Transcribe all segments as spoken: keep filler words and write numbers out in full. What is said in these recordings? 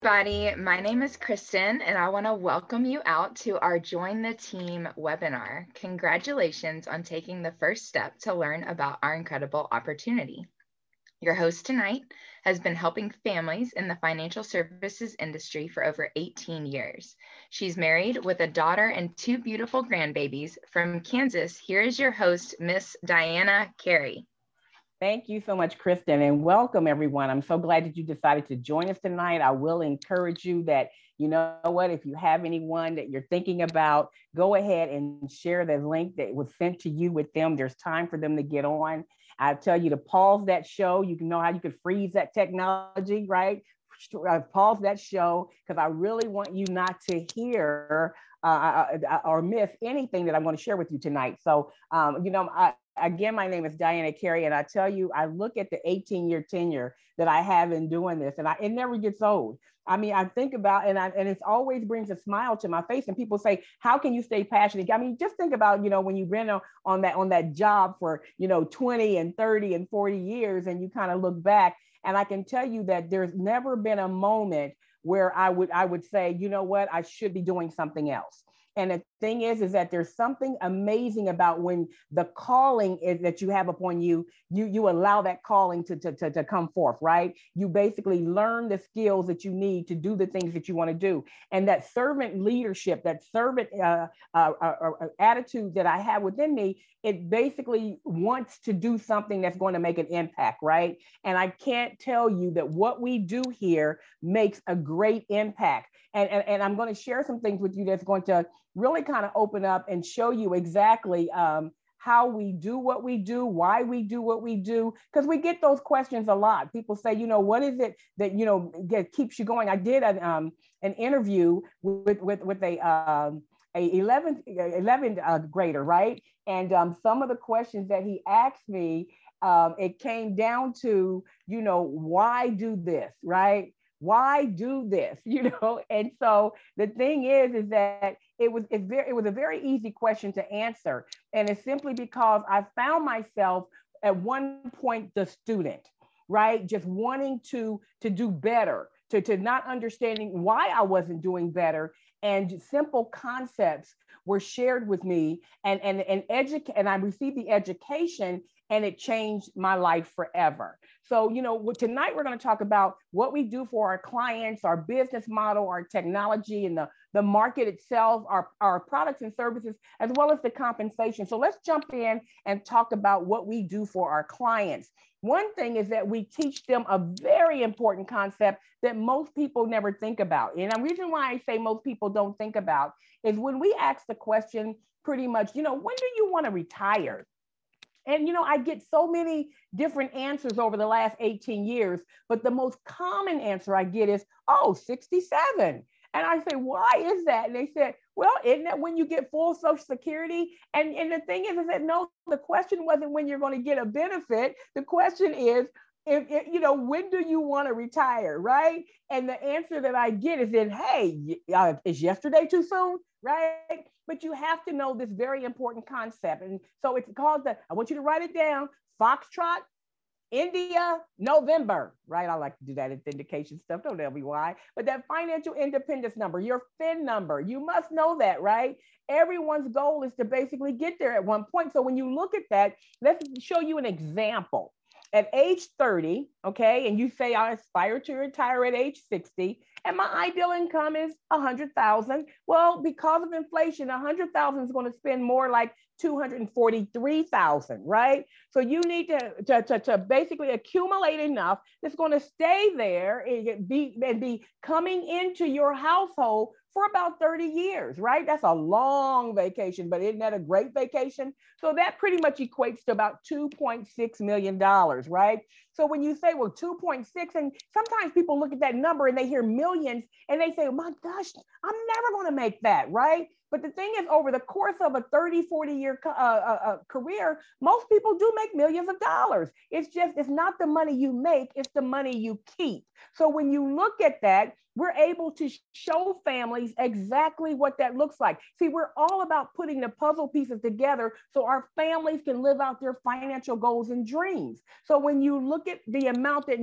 everybody. My name is Kristen, and I want to welcome you out to our Join the Team webinar. Congratulations on taking the first step to learn about our incredible opportunity. Your host tonight has been helping families in the financial services industry for over eighteen years. She's married with a daughter and two beautiful grandbabies. From Kansas, here is your host, Miss Diana Carey. Thank you so much, Kristen, and welcome everyone. I'm so glad that you decided to join us tonight. I will encourage you that, you know what, if you have anyone that you're thinking about, go ahead and share the link that was sent to you with them. There's time for them to get on. I tell you to pause that show. You can know how you can freeze that technology, right? Pause that show because I really want you not to hear uh, or miss anything that I'm going to share with you tonight. So, um, you know, I, again, my name is Diana Carey, and I tell you, I look at the eighteen year tenure that I have in doing this, and I, it never gets old. I mean, I think about, and I, and it always brings a smile to my face. And people say, "How can you stay passionate?" I mean, just think about, you know, when you've been on, on that on that job for, you know, twenty and thirty and forty years, and you kind of look back. And I can tell you that there's never been a moment where I would I would say, you know what, I should be doing something else. And the thing is, is that there's something amazing about when the calling is that you have upon you, you, you allow that calling to, to, to, to come forth, right? You basically learn the skills that you need to do the things that you want to do. And that servant leadership, that servant uh, uh, uh, uh, attitude that I have within me, it basically wants to do something that's going to make an impact, right? And I can't tell you that what we do here makes a great impact. And, and, and I'm going to share some things with you that's going to really kind of open up and show you exactly um, how we do what we do, why we do what we do, because we get those questions a lot. People say, you know, what is it that, you know, get, keeps you going? I did an, um, an interview with, with, with a, um, a eleventh, eleventh uh, grader, right? And um, some of the questions that he asked me, um, it came down to, you know, why do this, right? Why do this, you know? And so the thing is, is that it was, it, very, it was a very easy question to answer. And it's simply because I found myself at one point, the student, right? Just wanting to, to do better, to, to not understanding why I wasn't doing better. And simple concepts were shared with me, and, and, and, educate, and I received the education, and it changed my life forever. So, you know, tonight we're going to talk about what we do for our clients, our business model, our technology, and the, the market itself, our, our products and services, as well as the compensation. So let's jump in and talk about what we do for our clients. One thing is that we teach them a very important concept that most people never think about. And the reason why I say most people don't think about is when we ask the question pretty much, you know, when do you want to retire? And, you know, I get so many different answers over the last eighteen years, but the most common answer I get is, oh, sixty-seven. And I say, why is that? And they said, well, isn't that when you get full Social Security? And, and the thing is, is that no, the question wasn't when you're going to get a benefit. The question is, if, if you know, when do you want to retire, right? And the answer that I get is then, hey, uh, is yesterday too soon, right? But you have to know this very important concept. And so it's called the, I want you to write it down, Foxtrot, India, November, right? I like to do that indication stuff. Don't tell me why. But that financial independence number, your F I N number, you must know that, right? Everyone's goal is to basically get there at one point. So when you look at that, let's show you an example. At age thirty, okay, and you say I aspire to retire at age sixty, and my ideal income is one hundred thousand. Well, because of inflation, one hundred thousand is going to spend more like two hundred forty-three thousand, right? So you need to, to, to, to basically accumulate enough that's going to stay there and be, and be coming into your household for about thirty years, right? That's a long vacation, but isn't that a great vacation? So that pretty much equates to about two point six million dollars, right? So when you say, well, two point six, and sometimes people look at that number and they hear millions and they say, oh my gosh, I'm never going to make that, right? But the thing is, over the course of a thirty, forty year uh, uh, career, most people do make millions of dollars. It's just, it's not the money you make, it's the money you keep. So when you look at that, we're able to show families exactly what that looks like. See, we're all about putting the puzzle pieces together so our families can live out their financial goals and dreams. So when you look at the amount that needs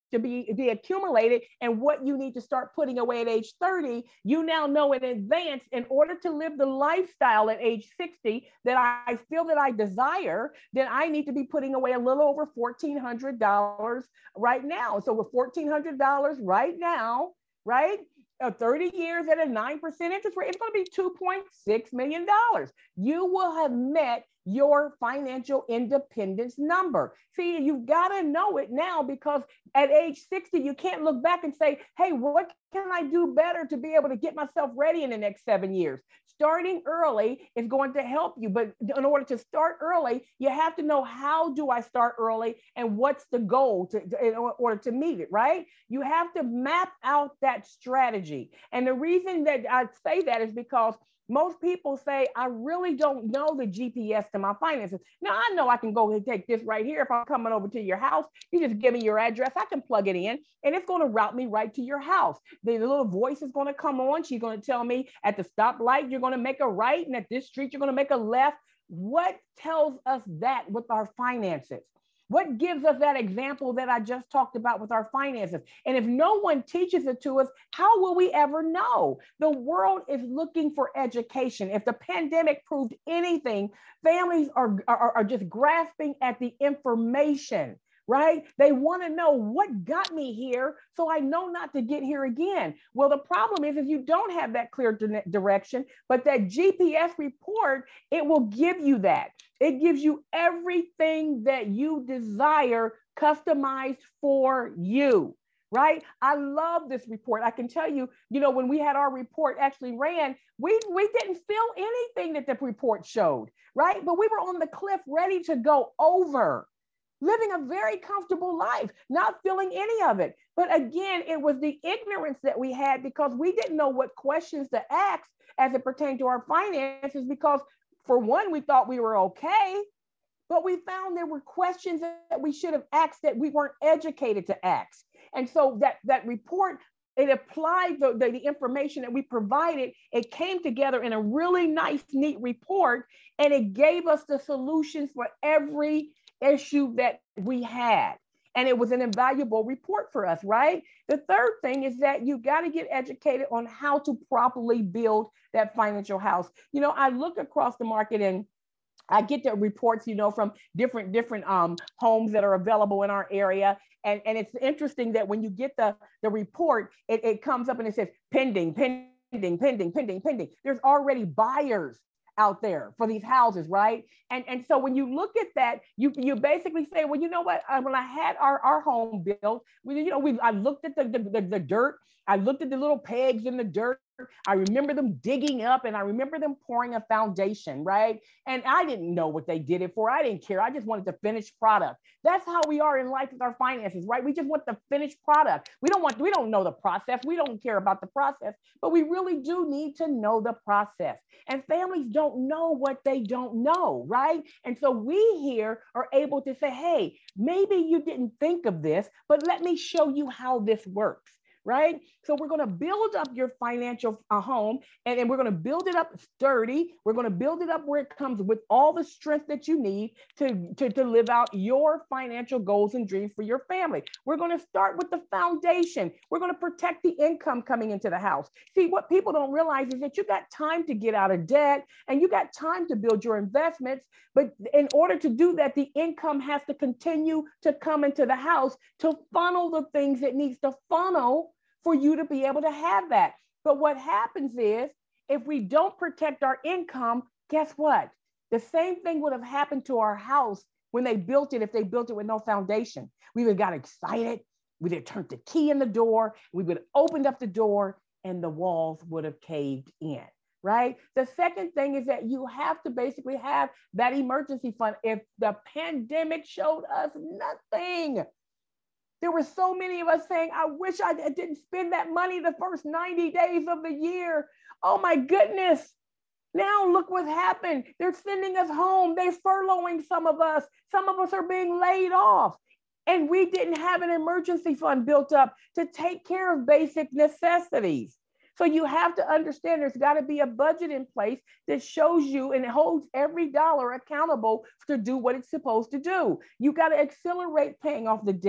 to be, be accumulated and what you need to start putting away at age thirty, you now know in advance in order to live the lifestyle at age sixty that I feel that I desire, then I need to be putting away a little over fourteen hundred dollars right now. So with fourteen hundred dollars right now, right? Uh, thirty years at a nine percent interest rate, it's going to be two point six million dollars. You will have met your financial independence number. See, you've got to know it now, because at age sixty, you can't look back and say, hey, what can I do better to be able to get myself ready in the next seven years? Starting early is going to help you, but in order to start early, you have to know, how do I start early and what's the goal to, to, in order to meet it, right? You have to map out that strategy. And the reason that I say that is because most people say, I really don't know the G P S to my finances. Now, I know I can go and take this right here. If I'm coming over to your house, you just give me your address, I can plug it in, and it's going to route me right to your house. The little voice is going to come on. She's going to tell me at the stoplight, you're going to make a right, and at this street, you're going to make a left. What tells us that with our finances? What gives us that example that I just talked about with our finances? And if no one teaches it to us, how will we ever know? The world is looking for education. If the pandemic proved anything, families are, are, are just grasping at the information, right? They want to know what got me here so I know not to get here again. Well, the problem is, is you don't have that clear di- direction, but that G P S report, it will give you that. It gives you everything that you desire, customized for you, right? I love this report. I can tell you, you know, when we had our report actually ran, we, we didn't feel anything that the report showed, right? But we were on the cliff ready to go over, living a very comfortable life, not feeling any of it. But again, it was the ignorance that we had, because we didn't know what questions to ask as it pertained to our finances, because for one, we thought we were okay, but we found there were questions that we should have asked that we weren't educated to ask. And so that, that report, it applied the, the, the information that we provided. It came together in a really nice, neat report, and it gave us the solutions for every issue that we had. And it was an invaluable report for us, right? The third thing is that you got to get educated on how to properly build that financial house. You know, I look across the market and I get the reports, you know, from different different um, homes that are available in our area. And, and it's interesting that when you get the, the report, it, it comes up and it says pending, pending, pending, pending, pending. There's already buyers out there for these houses, right? And, and so when you look at that, you, you basically say, well, you know what, uh, when I had our, our home built, we, you know, we, I looked at the, the, the, the dirt, I looked at the little pegs in the dirt, I remember them digging up, and I remember them pouring a foundation, right? And I didn't know what they did it for. I didn't care. I just wanted the finished product. That's how we are in life with our finances, right? We just want the finished product. We don't want, we don't know the process. We don't care about the process, but we really do need to know the process. And families don't know what they don't know, right? And so we here are able to say, hey, maybe you didn't think of this, but let me show you how this works. Right? So we're going to build up your financial uh, home, and, and we're going to build it up sturdy. We're going to build it up where it comes with all the strength that you need to, to, to live out your financial goals and dreams for your family. We're going to start with the foundation. We're going to protect the income coming into the house. See, what people don't realize is that you got time to get out of debt, and you got time to build your investments. But in order to do that, the income has to continue to come into the house to funnel the things it needs to funnel for you to be able to have that. But what happens is, if we don't protect our income, guess what? The same thing would have happened to our house when they built it, if they built it with no foundation. We would have got excited. We would have turned the key in the door. We would have opened up the door, and the walls would have caved in, right? The second thing is that you have to basically have that emergency fund. If the pandemic showed us nothing, there were so many of us saying, I wish I didn't spend that money the first ninety days of the year. Oh my goodness. Now look what happened. They're sending us home. They're furloughing some of us. Some of us are being laid off. And we didn't have an emergency fund built up to take care of basic necessities. So you have to understand there's got to be a budget in place that shows you and holds every dollar accountable to do what it's supposed to do. You got to accelerate paying off the debt.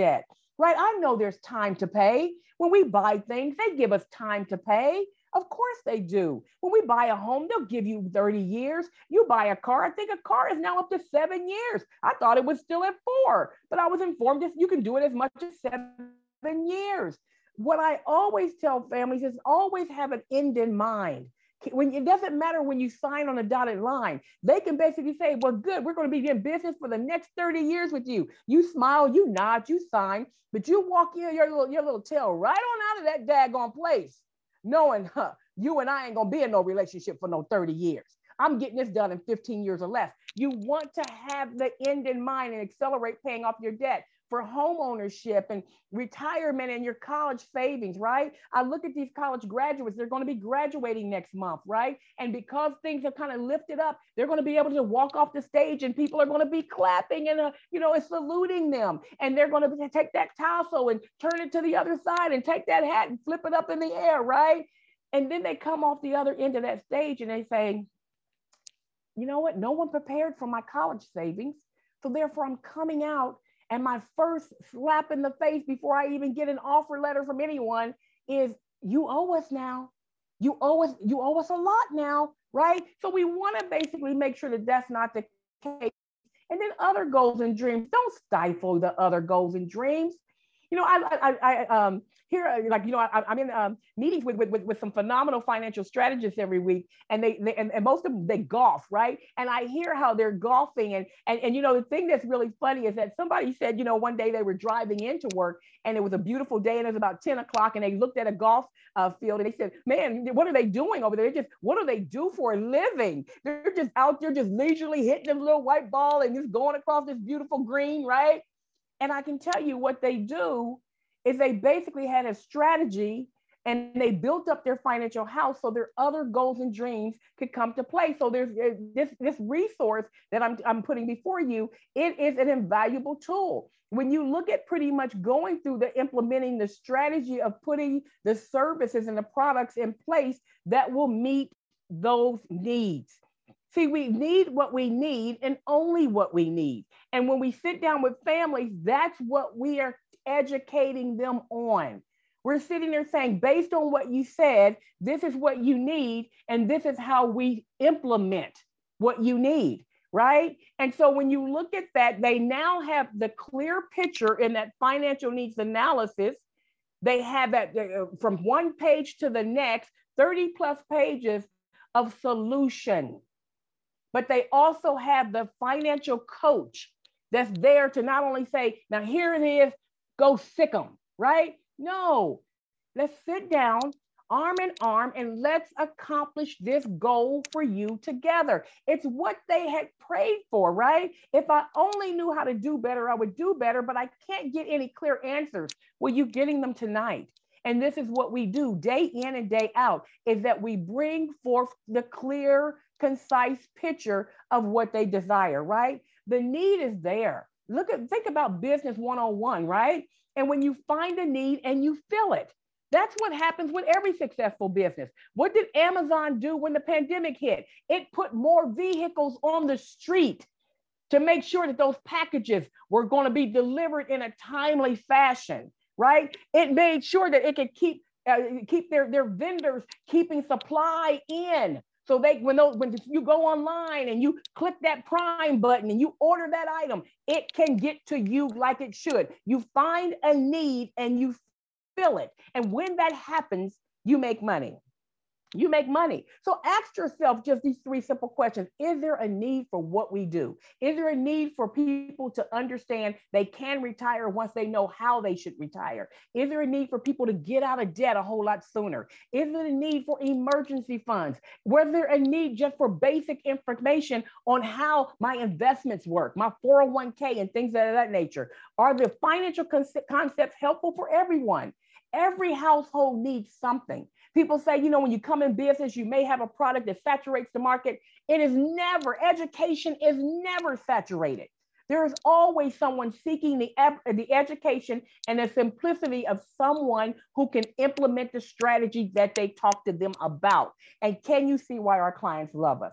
right? I know there's time to pay. When we buy things, they give us time to pay. Of course they do. When we buy a home, they'll give you thirty years. You buy a car, I think a car is now up to seven years. I thought it was still at four, but I was informed that you can do it as much as seven years. What I always tell families is always have an end in mind. When it doesn't matter when you sign on a dotted line, they can basically say, well, good, we're going to be in business for the next thirty years with you. You smile, you nod, you sign, but you walk in your little, your little tail right on out of that daggone place, knowing, huh, you and I ain't going to be in no relationship for no thirty years. I'm getting this done in fifteen years or less. You want to have the end in mind and accelerate paying off your debt for home ownership and retirement and your college savings, right? I look at these college graduates, they're going to be graduating next month, right? And because things have kind of lifted up, they're going to be able to walk off the stage and people are going to be clapping and, uh, you know, and saluting them. And they're going to take that tassel and turn it to the other side and take that hat and flip it up in the air, right? And then they come off the other end of that stage and they say, you know what? No one prepared for my college savings. So therefore I'm coming out, and my first slap in the face before I even get an offer letter from anyone is, you owe us now. You owe us, you owe us a lot now, right? So we want to basically make sure that that's not the case. And then other goals and dreams, don't stifle the other goals and dreams. You know, I, I, I um, here, like, you know, I, I'm in um, meetings with, with, with some phenomenal financial strategists every week, and they, they and, and most of them, they golf, right? And I hear how they're golfing, and, and, and, you know, the thing that's really funny is that somebody said, you know, one day they were driving into work, and it was a beautiful day, and it was about ten o'clock, and they looked at a golf uh, field, and they said, man, what are they doing over there? They just, what do they do for a living? They're just out there just leisurely hitting them little white ball and just going across this beautiful green, right? And I can tell you what they do is they basically had a strategy and they built up their financial house so their other goals and dreams could come to play. So there's this, this resource that I'm, I'm putting before you. It is an invaluable tool. When you look at pretty much going through the implementing the strategy of putting the services and the products in place that will meet those needs. See, we need what we need and only what we need. And when we sit down with families, that's what we are educating them on. We're sitting there saying, based on what you said, this is what you need, and this is how we implement what you need, right? And so when you look at that, they now have the clear picture in that financial needs analysis. They have that uh, from one page to the next, thirty plus pages of solution. But they also have the financial coach that's there to not only say, now here it is, go sick them, right? No, let's sit down, arm in arm, and let's accomplish this goal for you together. It's what they had prayed for, right? If I only knew how to do better, I would do better, but I can't get any clear answers. Well, you're getting them tonight. And this is what we do day in and day out, is that we bring forth the clear, concise picture of what they desire, right? The need is there. Look at, think about business one oh one, right? And when you find a need and you fill it, that's what happens with every successful business. What did Amazon do when the pandemic hit? It put more vehicles on the street to make sure that those packages were going to be delivered in a timely fashion, right? It made sure that it could keep uh, keep their, their vendors keeping supply in. So they, when those, when you go online and you click that Prime button and you order that item, it can get to you like it should. You find a need and you fill it. And when that happens, you make money. You make money. So ask yourself just these three simple questions. Is there a need for what we do? Is there a need for people to understand they can retire once they know how they should retire? Is there a need for people to get out of debt a whole lot sooner? Is there a need for emergency funds? Was there a need just for basic information on how my investments work, my four oh one k and things of that nature? Are the financial concepts helpful for everyone? Every household needs something. People say, you know, when you come in business, you may have a product that saturates the market. It is never, education is never saturated. There is always someone seeking the, the education and the simplicity of someone who can implement the strategy that they talk to them about. And can you see why our clients love us?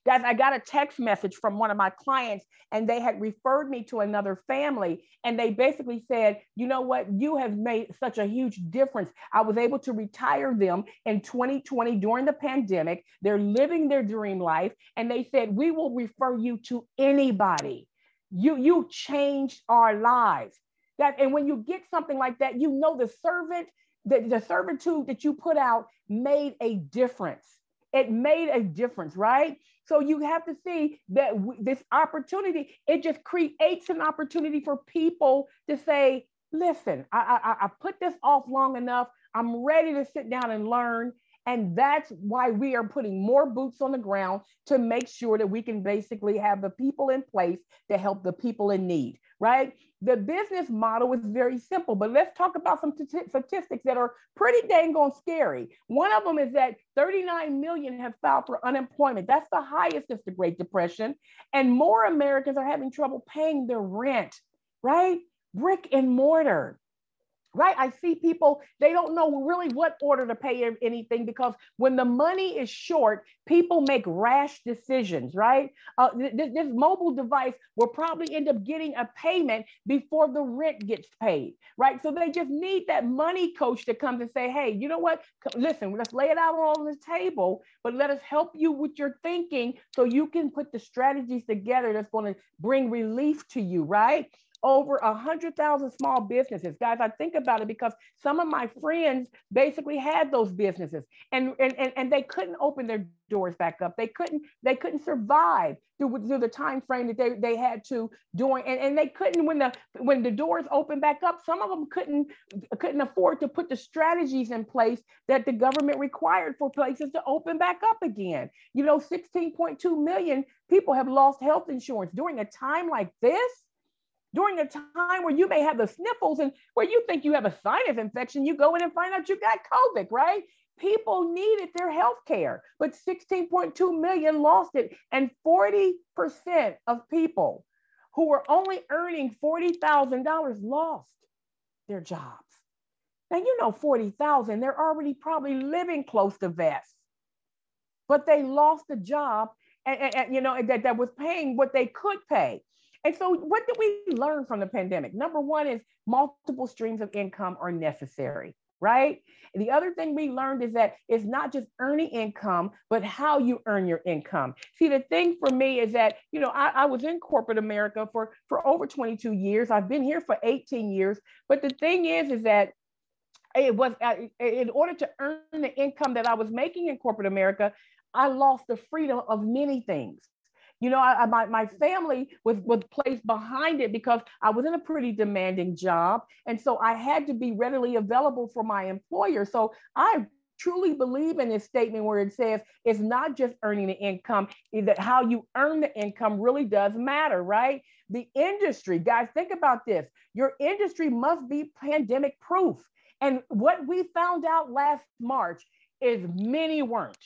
Guys, I got a text message from one of my clients, and they had referred me to another family. And they basically said, you know what, you have made such a huge difference. I was able to retire them in twenty twenty during the pandemic. They're living their dream life. And they said, we will refer you to anybody. You, you changed our lives. That, and when you get something like that, you know the servant, the, the servitude that you put out made a difference. It made a difference, right? So you have to see that w- this opportunity, it just creates an opportunity for people to say, listen, I, I, I put this off long enough. I'm ready to sit down and learn. And that's why we are putting more boots on the ground to make sure that we can basically have the people in place to help the people in need, right? The business model is very simple, but let's talk about some t- statistics that are pretty dang on scary. One of them is that thirty-nine million have filed for unemployment. That's the highest since the Great Depression. And more Americans are having trouble paying their rent, right? Brick and mortar. Right? I see people, they don't know really what order to pay anything, because when the money is short, people make rash decisions, right? Uh, th- this mobile device will probably end up getting a payment before the rent gets paid, right? So they just need that money coach to come to say, hey, you know what? Listen, let's lay it out on the table, but let us help you with your thinking so you can put the strategies together that's going to bring relief to you, right? Over one hundred thousand small businesses. Guys, I think about it because some of my friends basically had those businesses, and, and, and they couldn't open their doors back up. They couldn't, they couldn't survive through, through the time frame that they, they had to during, and, and they couldn't, when the when the doors opened back up, some of them couldn't, couldn't afford to put the strategies in place that the government required for places to open back up again. You know, sixteen point two million people have lost health insurance during a time like this. During a time where you may have the sniffles and where you think you have a sinus infection, you go in and find out you got COVID, right? People needed their health care, but sixteen point two million lost it. And forty percent of people who were only earning forty thousand dollars lost their jobs. Now, you know, forty thousand, they're already probably living close to vest, but they lost the job and, and, and you know, that, that was paying what they could pay. And so what did we learn from the pandemic? Number one is multiple streams of income are necessary, right? And the other thing we learned is that it's not just earning income, but how you earn your income. See, the thing for me is that, you know, I, I was in corporate America for, for over twenty-two years. I've been here for eighteen years. But the thing is, is that it was, uh, in order to earn the income that I was making in corporate America, I lost the freedom of many things. You know, I, my, my family was, was placed behind it because I was in a pretty demanding job. And so I had to be readily available for my employer. So I truly believe in this statement where it says it's not just earning the income, that how you earn the income really does matter, right? The industry, guys, think about this. Your industry must be pandemic proof. And what we found out last March is many weren't.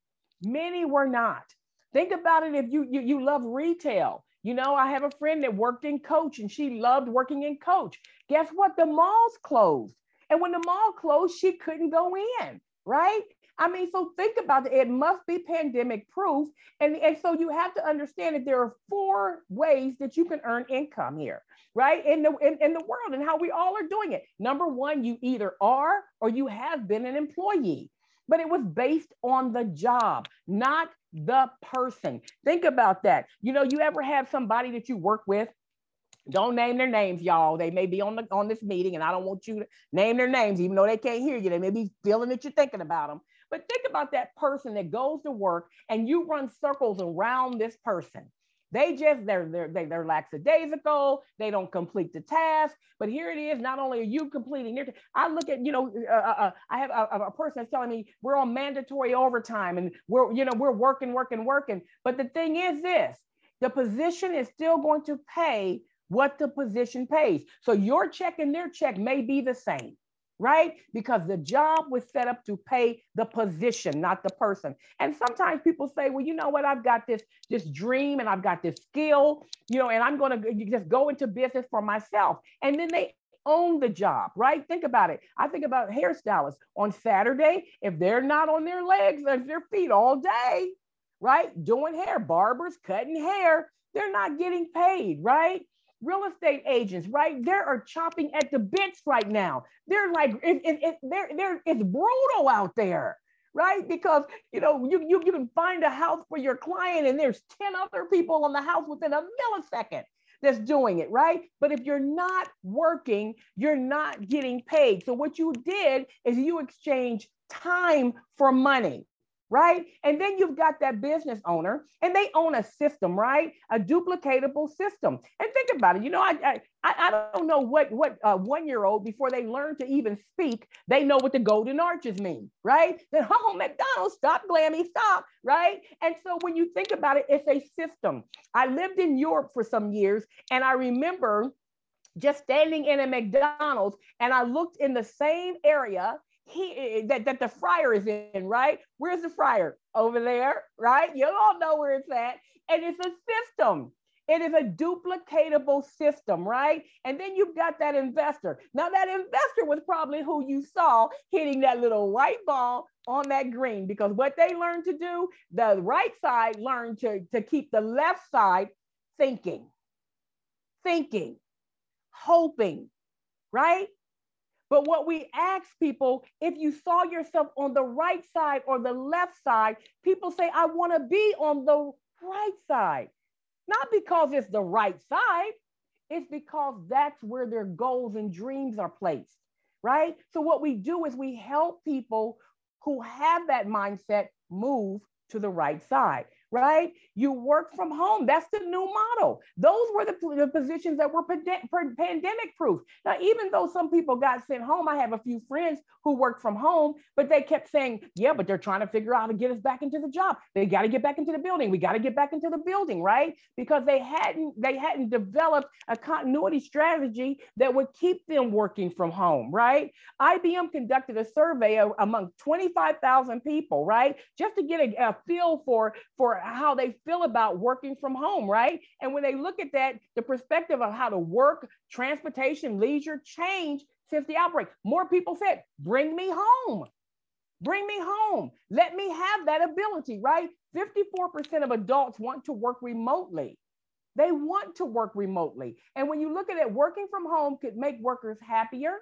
Many were not. Think about it. If you, you, you love retail, you know, I have a friend that worked in Coach and she loved working in Coach. Guess what? The malls closed. And when the mall closed, she couldn't go in, right? I mean, so think about it. It must be pandemic proof. And, and so you have to understand that there are four ways that you can earn income here, right? In the, in, in the world and how we all are doing it. Number one, you either are or you have been an employee. But it was based on the job, not the person. Think about that. You know, you ever have somebody that you work with? Don't name their names, y'all. They may be on the on this meeting, and I don't want you to name their names, even though they can't hear you. They may be feeling that you're thinking about them. But think about that person that goes to work and you run circles around this person. They just, they're, they're, they're lackadaisical. They don't complete the task. But here it is, not only are you completing your, I look at, you know, uh, uh, I have a, a person that's telling me we're on mandatory overtime and we're, you know, we're working, working, working. But the thing is this, the position is still going to pay what the position pays. So your check and their check may be the same, right? Because the job was set up to pay the position, not the person. And sometimes people say, well, you know what? I've got this, this dream and I've got this skill, you know, and I'm going to just go into business for myself. And then they own the job, right? Think about it. I think about hairstylists on Saturday. If they're not on their legs or their feet all day, right? Doing hair, barbers cutting hair, they're not getting paid, right? Real estate agents, right? They are chopping at the bits right now. They're like, it, it, it, they're, they're, it's brutal out there, right? Because, you know, you, you, you can find a house for your client and there's ten other people on the house within a millisecond that's doing it, right? But if you're not working, you're not getting paid. So what you did is you exchange time for money, right? And then you've got that business owner and they own a system, right? A duplicatable system. And think about it. You know, I I, I don't know what, what uh, one-year-old, before they learn to even speak, they know what the golden arches mean, right? Then, oh, McDonald's, stop, Glammy, stop, right? And so when you think about it, it's a system. I lived in Europe for some years, and I remember just standing in a McDonald's, and I looked in the same area he that, that the fryer is in, right? Where's the fryer? Over there, right? You all know where it's at. And it's a system. It is a duplicatable system, right? And then you've got that investor. Now that investor was probably who you saw hitting that little white ball on that green, because what they learned to do, the right side learned to, to keep the left side thinking, thinking, hoping, right? But what we ask people, if you saw yourself on the right side or the left side, people say, I want to be on the right side. Not because it's the right side, it's because that's where their goals and dreams are placed, right? So what we do is we help people who have that mindset move to the right side, right? You work from home. That's the new model. Those were the, the positions that were pandemic proof. Now, even though some people got sent home, I have a few friends who worked from home, but they kept saying, yeah, but they're trying to figure out how to get us back into the job. They got to get back into the building. We got to get back into the building, right? Because they hadn't, they hadn't developed a continuity strategy that would keep them working from home, right? I B M conducted a survey among twenty-five thousand people, right? Just to get a, a feel for, for how they feel about working from home, right? And when they look at that, the perspective of how to work, transportation, leisure changed since the outbreak. More people said, bring me home. Bring me home. Let me have that ability, right? fifty-four percent of adults want to work remotely. They want to work remotely. And when you look at it, working from home could make workers happier,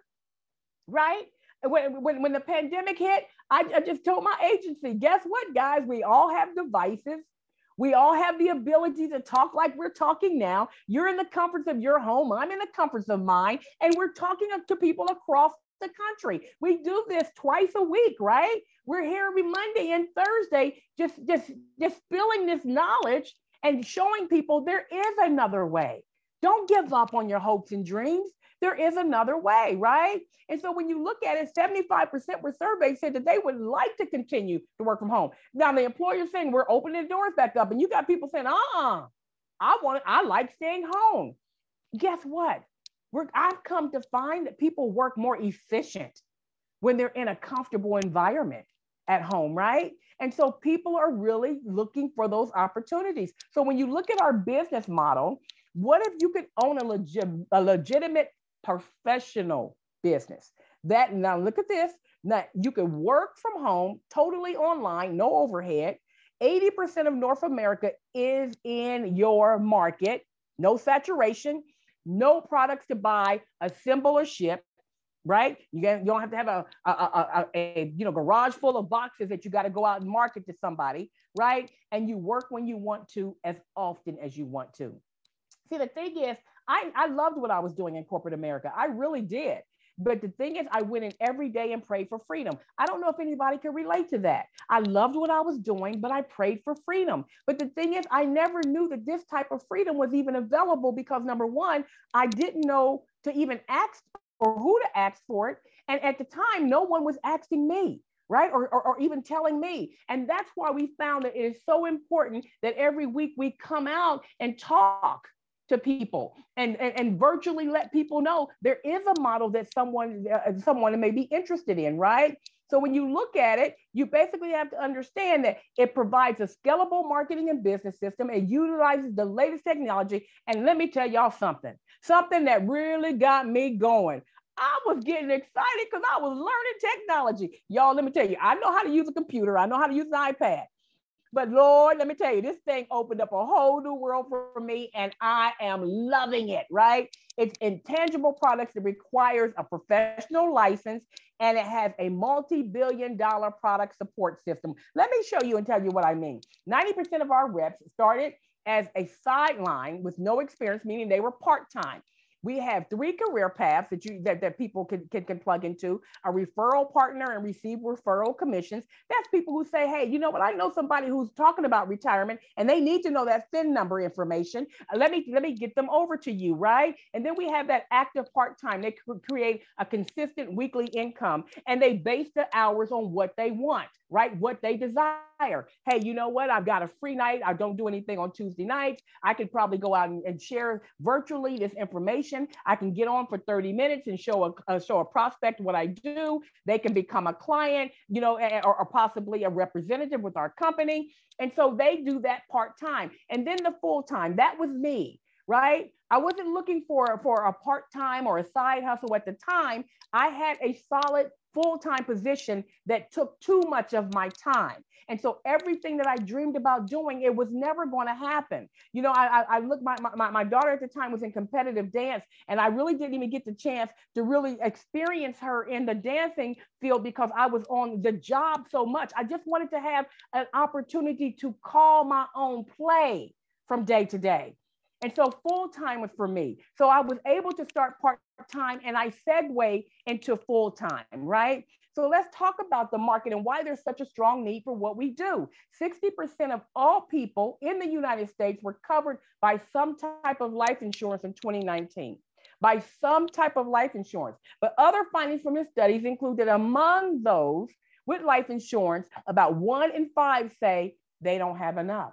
right? When, when, when the pandemic hit, I, I just told my agency, guess what, guys? We all have devices. We all have the ability to talk like we're talking now. You're in the comforts of your home. I'm in the comforts of mine. And we're talking to people across the country. We do this twice a week, right? We're here every Monday and Thursday, just, just, just spilling this knowledge and showing people there is another way. Don't give up on your hopes and dreams. There is another way, right? And so when you look at it, seventy-five percent were surveyed said that they would like to continue to work from home. Now the employer's saying we're opening the doors back up, and you got people saying, uh-uh, I want, I like staying home. Guess what? We're, I've come to find that people work more efficient when they're in a comfortable environment at home, right? And so people are really looking for those opportunities. So when you look at our business model, what if you could own a, legit, a legitimate professional business? That, now look at this, now you can work from home, totally online, no overhead. eighty percent of North America is in your market, no saturation, no products to buy, assemble or ship, right? You, get, you don't have to have a, a, a, a, a you know, garage full of boxes that you got to go out and market to somebody, right? And you work when you want to, as often as you want to. See, the thing is, I, I loved what I was doing in corporate America. I really did. But the thing is, I went in every day and prayed for freedom. I don't know if anybody can relate to that. I loved what I was doing, but I prayed for freedom. But the thing is, I never knew that this type of freedom was even available because, number one, I didn't know to even ask or who to ask for it. And at the time, no one was asking me, right? Or, or, or even telling me. And that's why we found that it is so important that every week we come out and talk to people and, and, and virtually let people know there is a model that someone, uh, someone may be interested in, right? So when you look at it, you basically have to understand that it provides a scalable marketing and business system. It utilizes the latest technology. And let me tell y'all something, something that really got me going. I was getting excited because I was learning technology. Y'all, let me tell you, I know how to use a computer. I know how to use an iPad. But Lord, let me tell you, this thing opened up a whole new world for me, and I am loving it, right? It's intangible products that requires a professional license, and it has a multi-billion dollar product support system. Let me show you and tell you what I mean. ninety percent of our reps started as a sideline with no experience, meaning they were part-time. We have three career paths that you that, that people can, can, can plug into: a referral partner and receive referral commissions. That's people who say, hey, you know what? I know somebody who's talking about retirement and they need to know that F I N number information. Uh, let me let me get them over to you, right? And then we have that active part-time. They create a consistent weekly income and they base the hours on what they want, right? What they desire. Hey, you know what? I've got a free night. I don't do anything on Tuesday nights. I could probably go out and, and share virtually this information. I can get on for thirty minutes and show a uh, show a prospect what I do. They can become a client, you know, or, or possibly a representative with our company. And so they do that part-time. And then the full-time, that was me, right? I wasn't looking for, for a part-time or a side hustle at the time. I had a solid full-time position that took too much of my time. And so everything that I dreamed about doing, it was never going to happen. You know, I, I, I look, my, my, my daughter at the time was in competitive dance, and I really didn't even get the chance to really experience her in the dancing field because I was on the job so much. I just wanted to have an opportunity to call my own play from day to day. And so full-time was for me. So I was able to start part-time and I segue into full-time, right? So let's talk about the market and why there's such a strong need for what we do. sixty percent of all people in the United States were covered by some type of life insurance in twenty nineteen, by some type of life insurance. But other findings from the studies include that among those with life insurance, about one in five say they don't have enough.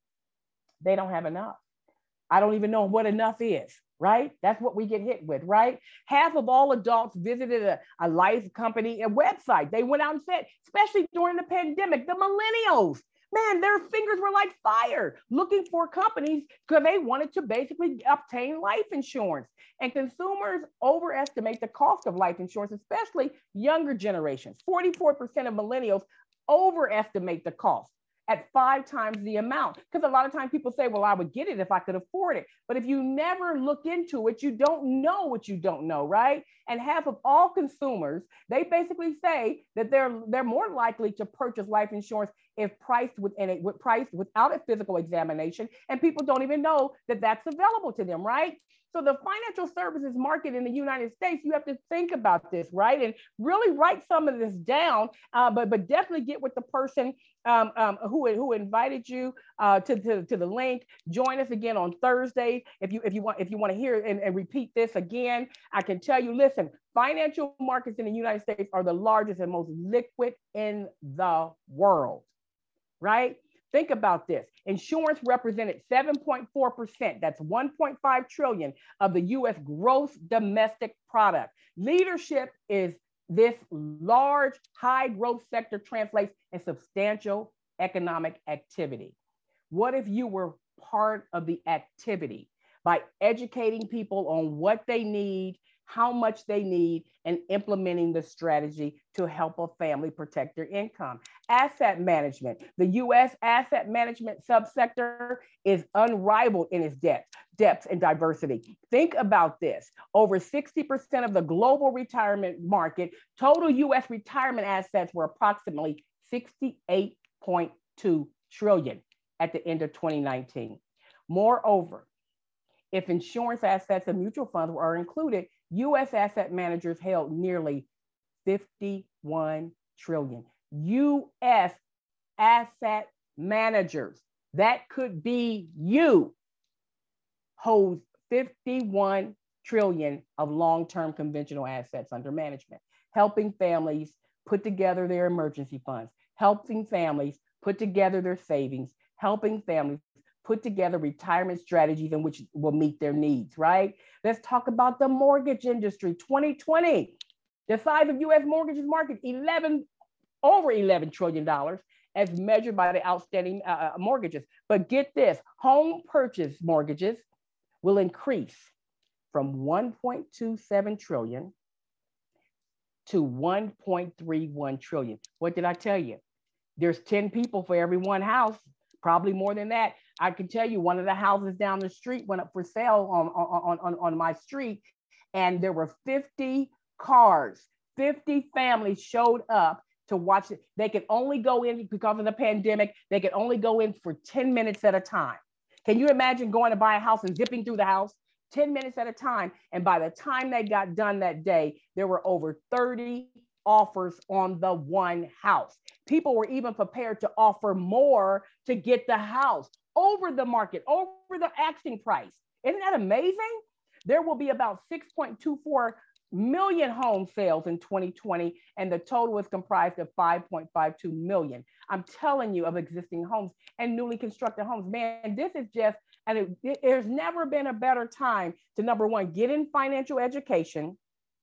They don't have enough. I don't even know what enough is, right? That's what we get hit with, right? Half of all adults visited a, a life company, a website. They went out and said, especially during the pandemic, the millennials, man, their fingers were like fire looking for companies because they wanted to basically obtain life insurance. And consumers overestimate the cost of life insurance, especially younger generations. forty-four percent of millennials overestimate the cost at five times the amount. Because a lot of times people say, well, I would get it if I could afford it. But if you never look into it, you don't know what you don't know, right? And half of all consumers, they basically say that they're, they're more likely to purchase life insurance if priced within it, with priced without a physical examination. And people don't even know that that's available to them, right? So the financial services market in the United States, you have to think about this, right? And really write some of this down, uh, but, but definitely get with the person um, um, who, who invited you uh, to, to, to the link. Join us again on Thursday. If you, if you want, if you want to hear and, and repeat this again, I can tell you, listen, financial markets in the United States are the largest and most liquid in the world, right? Think about this. Insurance represented seven point four percent, that's one point five trillion of the U S gross domestic product. Leadership is this large, high growth sector translates in substantial economic activity. What if you were part of the activity by educating people on what they need, how much they need, and implementing the strategy to help a family protect their income? Asset management. The U S asset management subsector is unrivaled in its depth, depth and diversity. Think about this. Over sixty percent of the global retirement market, total U S retirement assets were approximately sixty-eight point two trillion at the end of twenty nineteen. Moreover, if insurance assets and mutual funds were included, U S asset managers held nearly fifty-one trillion. U S asset managers, that could be you, holds fifty-one trillion of long-term conventional assets under management, helping families put together their emergency funds, helping families put together their savings, helping families put together retirement strategies in which will meet their needs, right? Let's talk about the mortgage industry. twenty twenty, the size of U S mortgages market, eleven, over eleven trillion dollars as measured by the outstanding uh, mortgages. But get this, home purchase mortgages will increase from one point two seven trillion to one point three one trillion. What did I tell you? There's ten people for every one house, probably more than that. I can tell you one of the houses down the street went up for sale on, on, on, on my street, and there were fifty cars, fifty families showed up to watch it. They could only go in because of the pandemic. They could only go in for ten minutes at a time. Can you imagine going to buy a house and zipping through the house ten minutes at a time? And by the time they got done that day, there were over thirty offers on the one house. People were even prepared to offer more to get the house over the market, over the asking price. Isn't that amazing? There will be about six point two four million home sales in twenty twenty, and the total is comprised of five point five two million. I'm telling you, of existing homes and newly constructed homes. Man, this is just, and it, it, there's never been a better time to, number one, get in financial education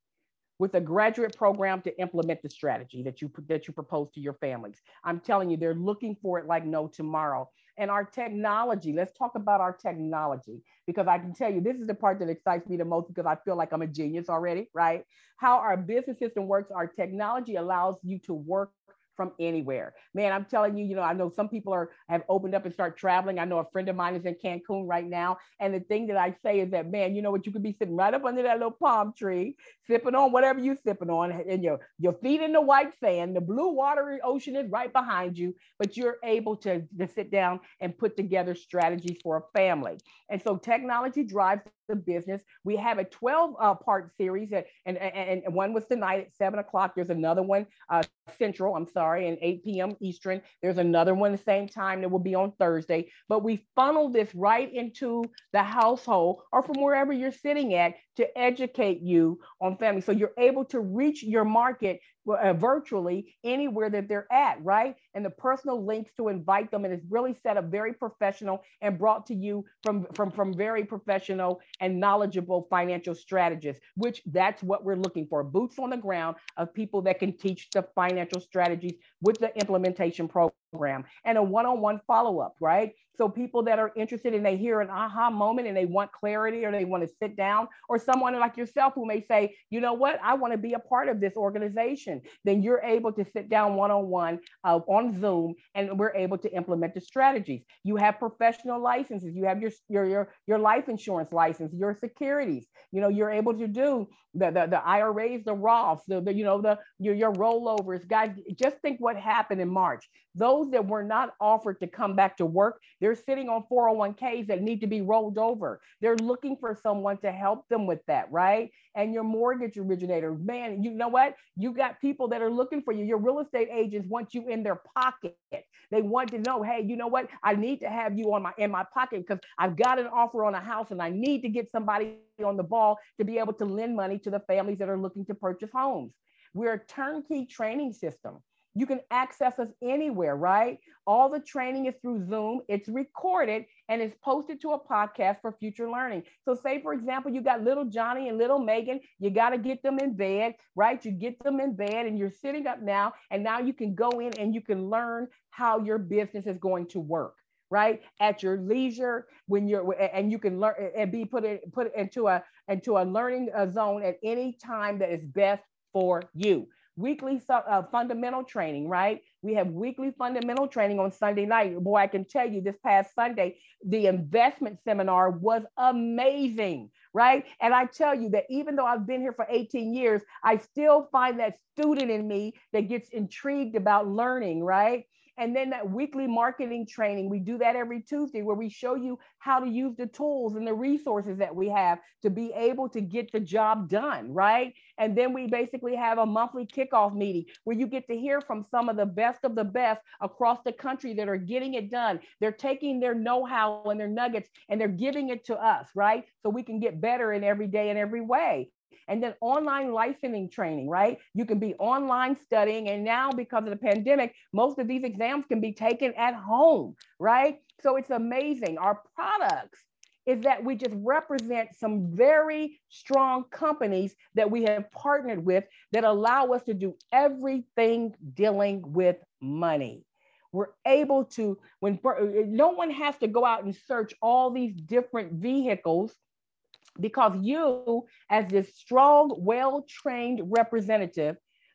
with a graduate program to implement the strategy that you that you propose to your families. I'm telling you, they're looking for it like no tomorrow. And our technology, let's talk about our technology, because I can tell you, this is the part that excites me the most, because I feel like I'm a genius already, right? How our business system works, our technology allows you to work from anywhere. Man, I'm telling you, you know, I know some people are have opened up and start traveling. I know a friend of mine is in Cancun right now. And the thing that I say is that, man, you know what, you could be sitting right up under that little palm tree, sipping on whatever you're sipping on, and your, your feet in the white sand, the blue watery ocean is right behind you, but you're able to, to sit down and put together strategies for a family. And so technology drives the business. We have a twelve uh, part series, and, and, and one was tonight at seven o'clock. There's another one, uh, Central, I'm sorry, and eight p.m. Eastern. There's another one the same time that will be on Thursday. But we funnel this right into the household or from wherever you're sitting at to educate you on family. So you're able to reach your market uh, virtually anywhere that they're at, right? And the personal links to invite them. And it's really set up very professional and brought to you from, from, from very professional and knowledgeable financial strategists, which that's what we're looking for. Boots on the ground of people that can teach the financial strategies with the implementation program, and a one-on-one follow-up, right? So people that are interested and they hear an aha moment and they want clarity, or they want to sit down, or someone like yourself who may say, you know what, I want to be a part of this organization, then you're able to sit down one-on-one uh, on Zoom, and we're able to implement the strategies. You have professional licenses, you have your, your, your, your life insurance license, your securities, you know, you're able to do the, the, the I R As, the Roths, the, the, you know, the, your, your rollovers. Guys, just think what happened in March. Those that were not offered to come back to work, they're sitting on four oh one Ks that need to be rolled over. They're looking for someone to help them with that, right? And your mortgage originator, man, you know what? You got people that are looking for you. Your real estate agents want you in their pocket. They want to know, hey, you know what? I need to have you on my in my pocket because I've got an offer on a house and I need to get somebody on the ball to be able to lend money to the families that are looking to purchase homes. We're a turnkey training system. You can access us anywhere, right? All the training is through Zoom. It's recorded and it's posted to a podcast for future learning. So say, for example, you got little Johnny and little Megan, you got to get them in bed, right? You get them in bed and you're sitting up now, and now you can go in and you can learn how your business is going to work, right? At your leisure, when you're, and you can learn and be put it, put it into a, into a learning zone at any time that is best for you. Weekly uh, fundamental training, right? We have weekly fundamental training on Sunday night. Boy, I can tell you this past Sunday, the investment seminar was amazing, right? And I tell you that even though I've been here for eighteen years, I still find that student in me that gets intrigued about learning, right? And then that weekly marketing training, we do that every Tuesday, where we show you how to use the tools and the resources that we have to be able to get the job done, right? And then we basically have a monthly kickoff meeting where you get to hear from some of the best of the best across the country that are getting it done. They're taking their know-how and their nuggets and they're giving it to us, right? So we can get better in every day and every way. And then online licensing training, right? You can be online studying. And now because of the pandemic, most of these exams can be taken at home, right? So it's amazing. Our products is that we just represent some very strong companies that we have partnered with that allow us to do everything dealing with money. We're able to, when no one has to go out and search all these different vehicles, because you, as this strong, well-trained representative,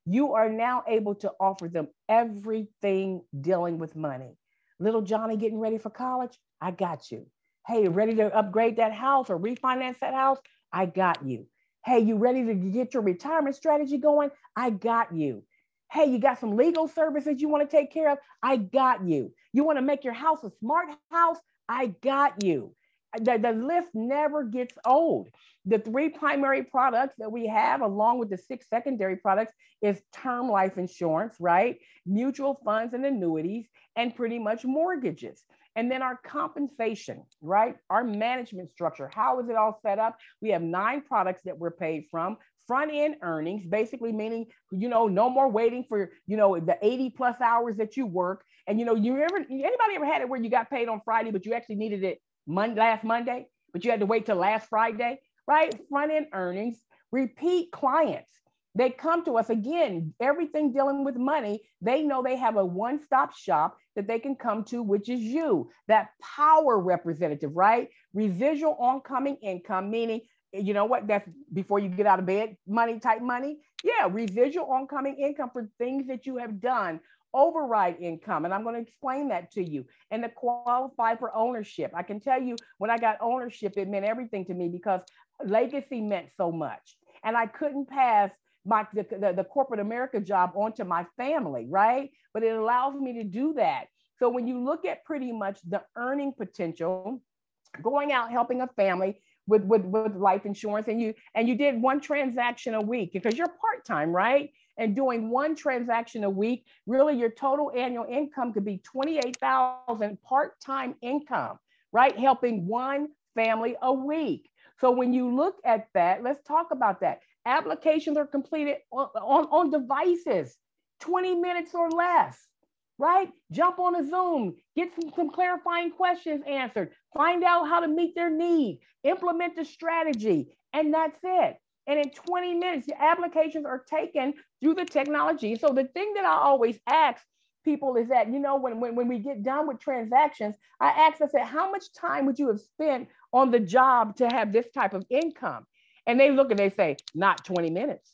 you are now able to offer them everything dealing with money. Little Johnny getting ready for college, I got you. Hey, ready to upgrade that house or refinance that house? I got you. Hey, you ready to get your retirement strategy going? I got you. Hey, you got some legal services you want to take care of? I got you. You want to make your house a smart house? I got you. The, the list never gets old. The three primary products that we have, along with the six secondary products, is term life insurance, right? Mutual funds and annuities, and pretty much mortgages. And then our compensation, right? Our management structure. How is it all set up? We have nine products that we're paid from. Front end earnings, basically meaning, you know, no more waiting for, you know, the eighty plus hours that you work. And, you know, you ever, anybody ever had it where you got paid on Friday, but you actually needed it Monday, last Monday, but you had to wait till last Friday, right? Front end earnings, repeat clients. They come to us again, everything dealing with money. They know they have a one-stop shop that they can come to, which is you, that power representative, right? Residual oncoming income, meaning, you know what, that's before you get out of bed, money type money. Yeah, residual oncoming income for things that you have done. Override income, and I'm going to explain that to you. And to qualify for ownership, I can tell you when I got ownership, it meant everything to me because legacy meant so much. And I couldn't pass my the, the, the corporate America job onto my family, right? But it allows me to do that. So when you look at pretty much the earning potential, going out helping a family with, with, with life insurance, and you and you did one transaction a week because you're part-time, right? And doing one transaction a week, really your total annual income could be twenty-eight thousand part-time income, right? Helping one family a week. So when you look at that, let's talk about that. Applications are completed on, on, on devices, twenty minutes or less, right? Jump on a Zoom, get some, some clarifying questions answered, find out how to meet their need, implement the strategy, and that's it. And in twenty minutes, the applications are taken through the technology. So the thing that I always ask people is that, you know, when, when, when we get done with transactions, I ask, I said, how much time would you have spent on the job to have this type of income? And they look and they say, not twenty minutes,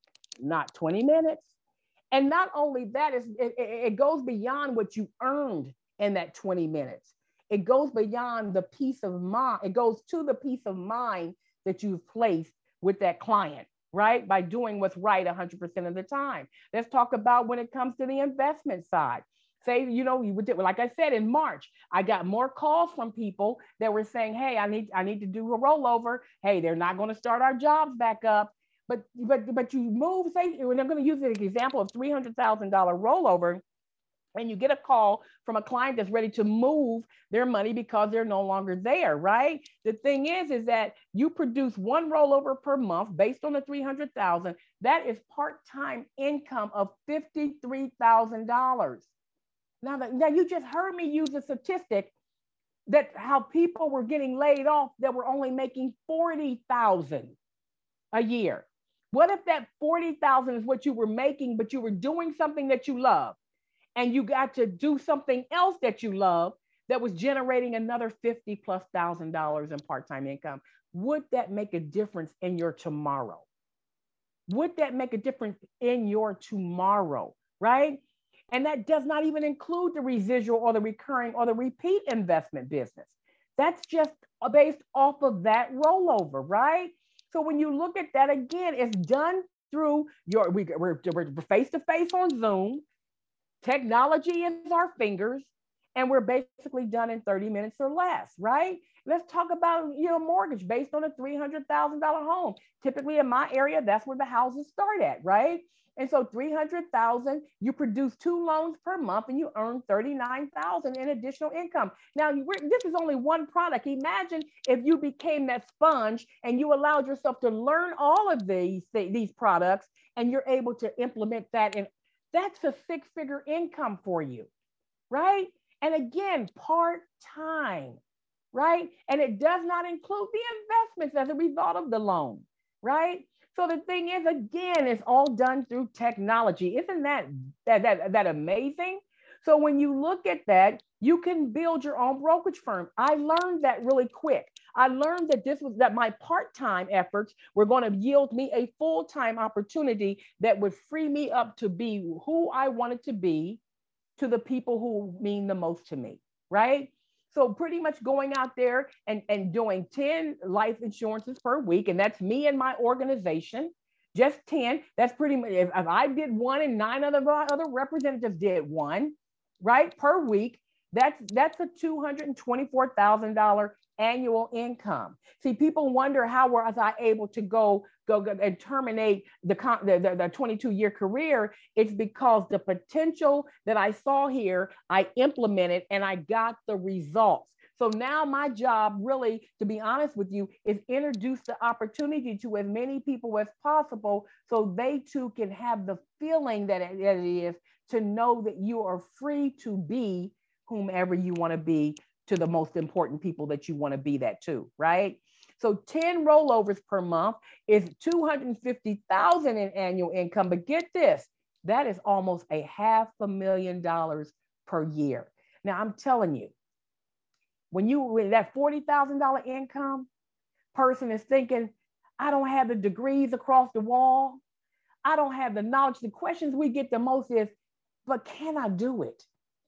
not twenty minutes. And not only that, is it, it goes beyond what you earned in that twenty minutes. It goes beyond the peace of mind. It goes to the peace of mind that you've placed with that client, right? By doing what's right one hundred percent of the time. Let's talk about when it comes to the investment side. Say, you know, you would, like I said, in March, I got more calls from people that were saying, hey, I need, I need to do a rollover. Hey, they're not going to start our jobs back up. But, but, but you move, say, when I'm going to use an example of three hundred thousand dollars rollover, and you get a call from a client that's ready to move their money because they're no longer there, right? The thing is, is that you produce one rollover per month based on the three hundred thousand dollars. That is part-time income of fifty-three thousand dollars. Now, now you just heard me use a statistic that how people were getting laid off that were only making forty thousand dollars a year. What if that forty thousand dollars is what you were making, but you were doing something that you love? And you got to do something else that you love that was generating another fifty plus thousand dollars in part-time income. Would that make a difference in your tomorrow? Would that make a difference in your tomorrow, right? And that does not even include the residual or the recurring or the repeat investment business. That's just based off of that rollover, right? So when you look at that, again, it's done through your, we, we're, we're face-to-face on Zoom. Technology is our fingers, and we're basically done in thirty minutes or less, right? Let's talk about, you know, mortgage based on a three hundred thousand dollars home. Typically in my area, that's where the houses start at, right? And so three hundred thousand dollars, you produce two loans per month and you earn thirty-nine thousand dollars in additional income. Now, this is only one product. Imagine if you became that sponge and you allowed yourself to learn all of these, these products, and you're able to implement that in. That's a six-figure income for you, right? And again, part-time, right? And it does not include the investments as a result of the loan, right? So the thing is, again, it's all done through technology. Isn't that, that, that, that amazing? So when you look at that, you can build your own brokerage firm. I learned that really quick. I learned that this was that my part-time efforts were going to yield me a full-time opportunity that would free me up to be who I wanted to be to the people who mean the most to me, right? So pretty much going out there and, and doing ten life insurances per week, and that's me and my organization, just ten. That's pretty much, if, if I did one and nine other, other representatives did one, right, per week, that's, that's a two hundred twenty-four thousand dollars annual income. See, people wonder how was I able to go, go, go and terminate the, the, the twenty-two year career. It's because the potential that I saw here, I implemented and I got the results. So now my job really, to be honest with you, is introduce the opportunity to as many people as possible so they too can have the feeling that it, that it is to know that you are free to be whomever you want to be to the most important people that you want to be that to, right? So ten rollovers per month is two hundred fifty thousand in annual income, but get this, that is almost a half a million dollars per year. Now I'm telling you, when you, with that forty thousand dollars income, person is thinking, I don't have the degrees across the wall. I don't have the knowledge. The questions we get the most is, but can I do it?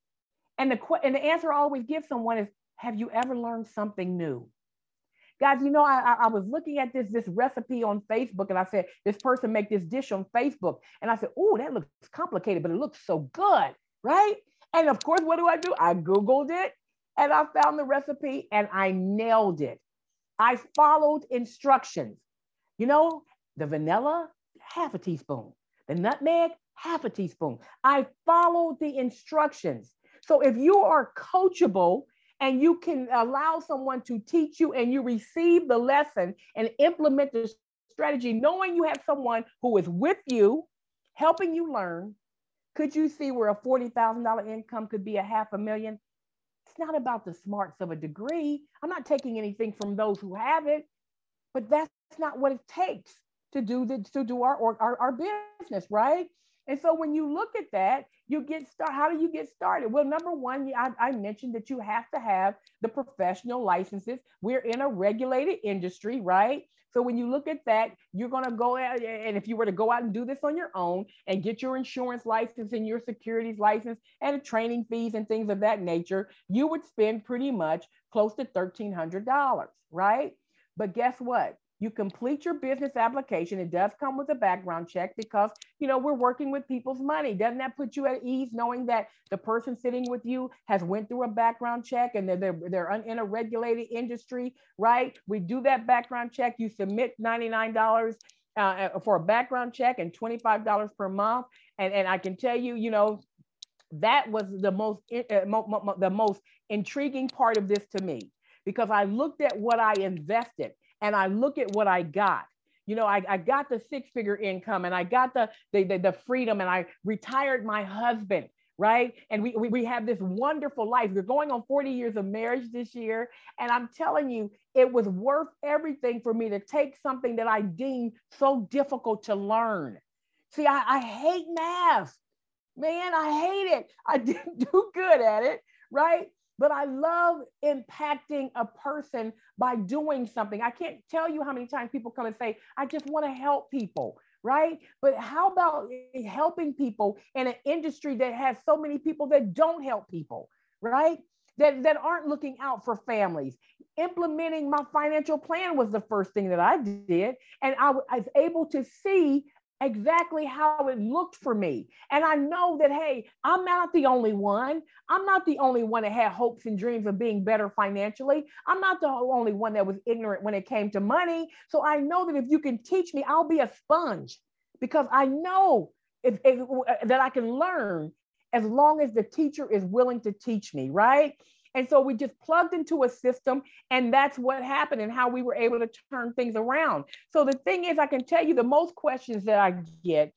And the, and the answer I always give someone is, have you ever learned something new? Guys, you know, I, I was looking at this, this recipe on Facebook, and I said, this person make this dish on Facebook. And I said, oh, that looks complicated, but it looks so good, right? And of course, what do I do? I Googled it, and I found the recipe, and I nailed it. I followed instructions. You know, the vanilla, half a teaspoon. The nutmeg, half a teaspoon. I followed the instructions. So if you are coachable and you can allow someone to teach you and you receive the lesson and implement the strategy, knowing you have someone who is with you, helping you learn, could you see where a forty thousand dollars income could be a half a million? It's not about the smarts of a degree. I'm not taking anything from those who have it, but that's not what it takes to do the, to do our, our, our business, right? And so when you look at that, you get started. How do you get started? Well, number one, I, I mentioned that you have to have the professional licenses. We're in a regulated industry, right? So when you look at that, you're going to go out, and if you were to go out and do this on your own and get your insurance license and your securities license and the training fees and things of that nature, you would spend pretty much close to thirteen hundred dollars, right? But guess what? You complete your business application. It does come with a background check because, you know, we're working with people's money. Doesn't that put you at ease knowing that the person sitting with you has went through a background check and they're, they're, they're in a regulated industry, right? We do that background check. You submit ninety-nine dollars uh, for a background check and twenty-five dollars per month. And, and I can tell you, you know, that was the most, uh, mo mo the most intriguing part of this to me, because I looked at what I invested. And I look at what I got. You know, I, I got the six-figure income, and I got the, the, the, the freedom, and I retired my husband, right? And we, we, we have this wonderful life. We're going on forty years of marriage this year. And I'm telling you, it was worth everything for me to take something that I deemed so difficult to learn. See, I, I hate math. Man, I hate it. I didn't do good at it, right? But I love impacting a person by doing something. I can't tell you how many times people come and say, I just want to help people, right? But how about helping people in an industry that has so many people that don't help people, right? That, that aren't looking out for families. Implementing my financial plan was the first thing that I did. And I, I was able to see exactly how it looked for me. And I know that, hey, I'm not the only one. I'm not the only one that had hopes and dreams of being better financially. I'm not the only one that was ignorant when it came to money. So I know that if you can teach me, I'll be a sponge, because I know if, if, that I can learn as long as the teacher is willing to teach me, right? And so we just plugged into a system, and that's what happened and how we were able to turn things around. So the thing is, I can tell you the most questions that I get,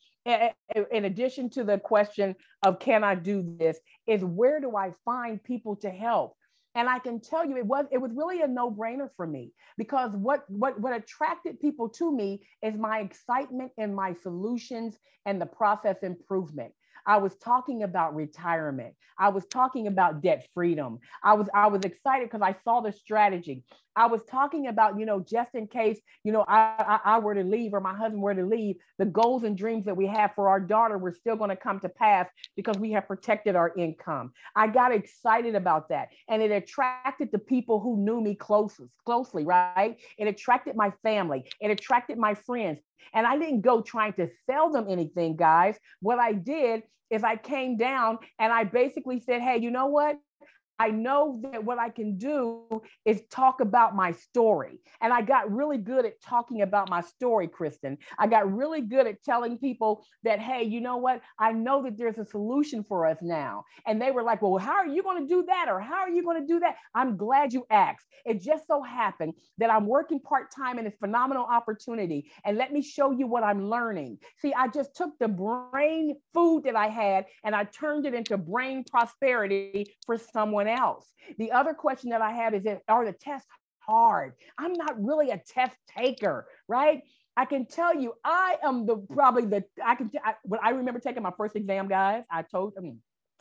in addition to the question of, can I do this, is where do I find people to help? And I can tell you, it was, it was really a no-brainer for me, because what, what, what attracted people to me is my excitement and my solutions and the process improvement. I was talking about retirement. I was talking about debt freedom. I was, I was excited because I saw the strategy. I was talking about, you know, just in case, you know, I, I, I were to leave or my husband were to leave, the goals and dreams that we have for our daughter were still going to come to pass because we have protected our income. I got excited about that. And it attracted the people who knew me closest, closely, right? It attracted my family. It attracted my friends. And I didn't go trying to sell them anything, guys. What I did is I came down and I basically said, hey, you know what? I know that what I can do is talk about my story. And I got really good at talking about my story, Kristen. I got really good at telling people that, hey, you know what? I know that there's a solution for us now. And they were like, well, how are you going to do that? Or how are you going to do that? I'm glad you asked. It just so happened that I'm working part-time in this phenomenal opportunity. And let me show you what I'm learning. See, I just took the brain food that I had and I turned it into brain prosperity for someone else. The other question that I have is, are the tests hard? I'm not really a test taker, right? I can tell you, I am the probably the, I can, I, when I remember taking my first exam, guys, I told, I mean,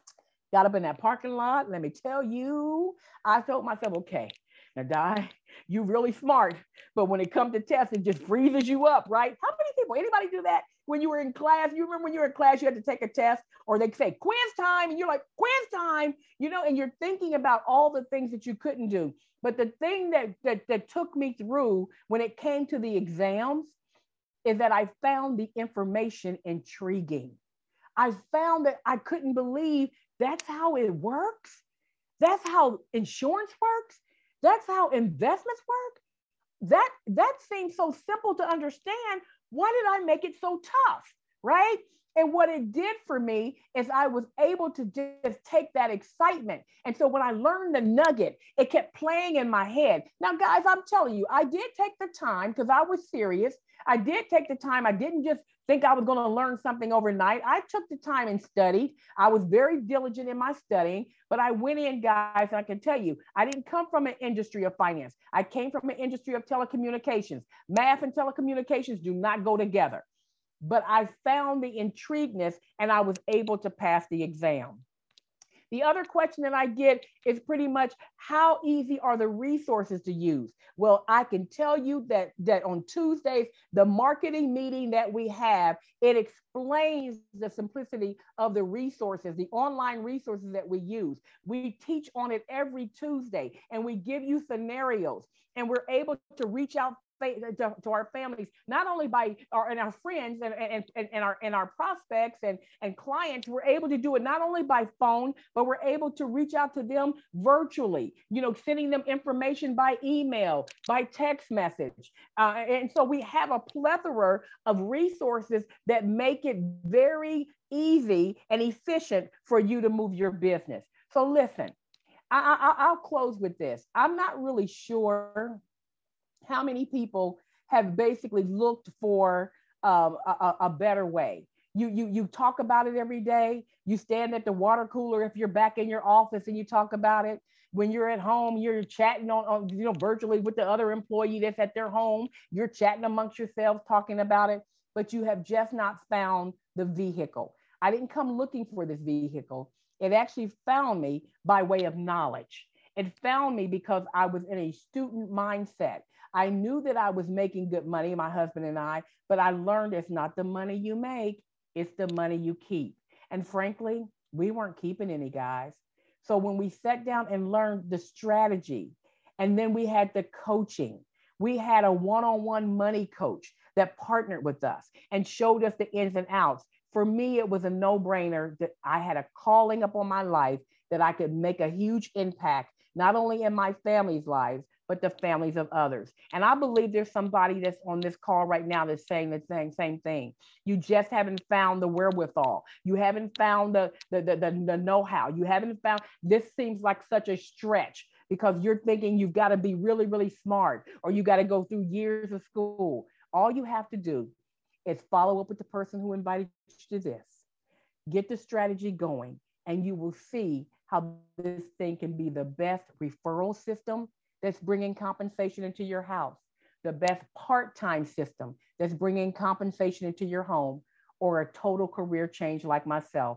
got up in that parking lot. Let me tell you, I told myself, okay, now Di, you really smart, but when it comes to tests, it just freezes you up, right? How many people, anybody do that? When you were in class, you remember when you were in class, you had to take a test, or they say quiz time, and you're like, quiz time, you know, and you're thinking about all the things that you couldn't do. But the thing that, that, that took me through when it came to the exams is that I found the information intriguing. I found that I couldn't believe that's how it works. That's how insurance works. That's how investments work. That, that seems so simple to understand. Why did I make it so tough, right? And what it did for me is I was able to just take that excitement. And so when I learned the nugget, it kept playing in my head. Now, guys, I'm telling you, I did take the time because I was serious. I did take the time. I didn't just think I was going to learn something overnight. I took the time and studied. I was very diligent in my studying, but I went in, guys, and I can tell you, I didn't come from an industry of finance. I came from an industry of telecommunications. Math and telecommunications do not go together. But I found the intrigueness and I was able to pass the exam. The other question that I get is pretty much, how easy are the resources to use? Well, I can tell you that, that on Tuesdays, the marketing meeting that we have, it explains the simplicity of the resources, the online resources that we use. We teach on it every Tuesday and we give you scenarios and we're able to reach out To, to our families, not only by our and our friends and, and, and, and our and our prospects and, and clients. We're able to do it not only by phone, but we're able to reach out to them virtually, you know, sending them information by email, by text message. Uh, and so we have a plethora of resources that make it very easy and efficient for you to move your business. So listen, I, I, I'll close with this. I'm not really sure how many people have basically looked for um, a, a better way. You, you, you talk about it every day. You stand at the water cooler if you're back in your office and you talk about it. When you're at home, you're chatting on, on you know, virtually with the other employee that's at their home. You're chatting amongst yourselves, talking about it, but you have just not found the vehicle. I didn't come looking for this vehicle. It actually found me by way of knowledge. It found me because I was in a student mindset. I knew that I was making good money, my husband and I, but I learned it's not the money you make, it's the money you keep. And frankly, we weren't keeping any, guys. So when we sat down and learned the strategy, and then we had the coaching, we had a one-on-one money coach that partnered with us and showed us the ins and outs. For me, it was a no-brainer that I had a calling upon my life that I could make a huge impact, not only in my family's lives, but the families of others. And I believe there's somebody that's on this call right now that's saying the same, same thing. You just haven't found the wherewithal. You haven't found the, the, the, the, the know-how. You haven't found, this seems like such a stretch because you're thinking you've got to be really, really smart, or you got to go through years of school. All you have to do is follow up with the person who invited you to this. Get the strategy going, and you will see how this thing can be the best referral system that's bringing compensation into your house, the best part-time system that's bringing compensation into your home, or a total career change like myself.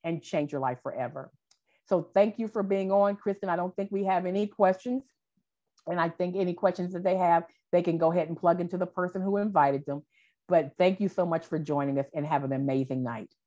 and change your life forever. So thank you for being on, Kristen. I don't think we have any questions. And I think any questions that they have, they can go ahead and plug into the person who invited them. But thank you so much for joining us, and have an amazing night.